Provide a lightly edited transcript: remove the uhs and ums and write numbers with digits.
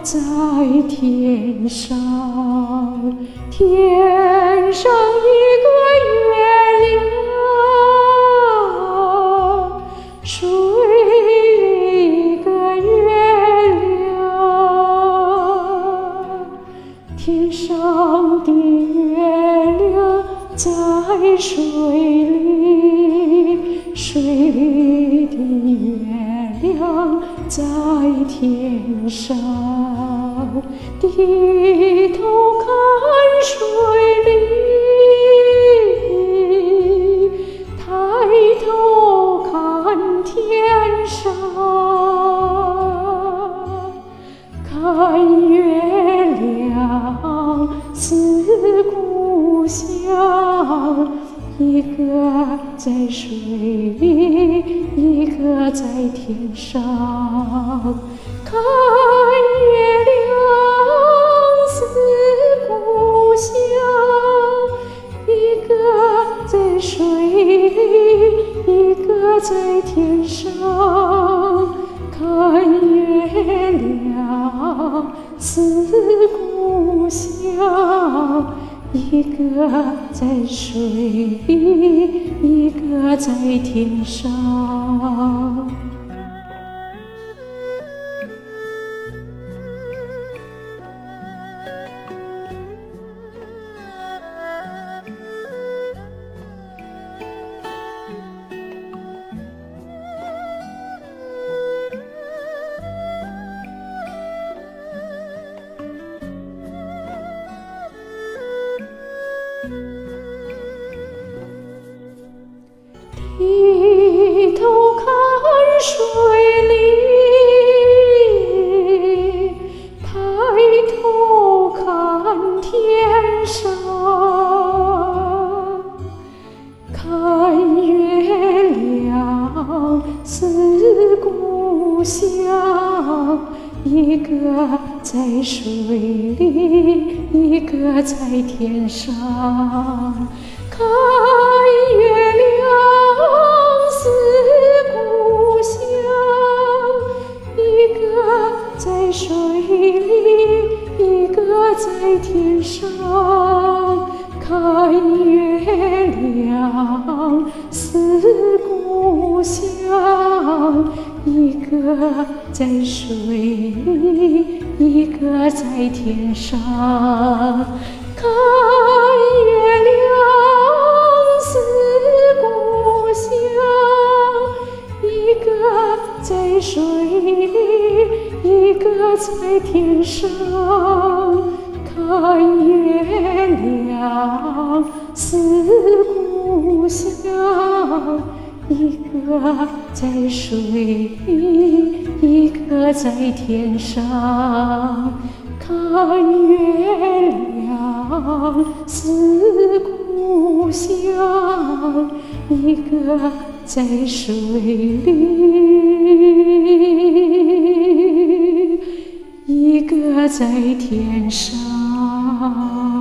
在天上，天上一个月亮，水里一个月亮，天上的月亮在水里，水里的月亮在天上，低头看水里，抬头看天上，看月亮似故乡，一个在水里，一个在天上。看月亮似故乡，一个在水里，一个在天上。看月亮似故乡，一个在水里，一个在天上。低头看水里，抬头看天上，看月亮似故乡，一个在水里，一个在天上。看月亮似故乡，一个在水里，一个在天上。看月亮似故乡，一个在水里，一个在天上。看月亮似故乡，一个在水里，一个在天上。看月亮似故乡，一个在水里，一个在天上。看月亮似故乡，一个在水里，一个在天上。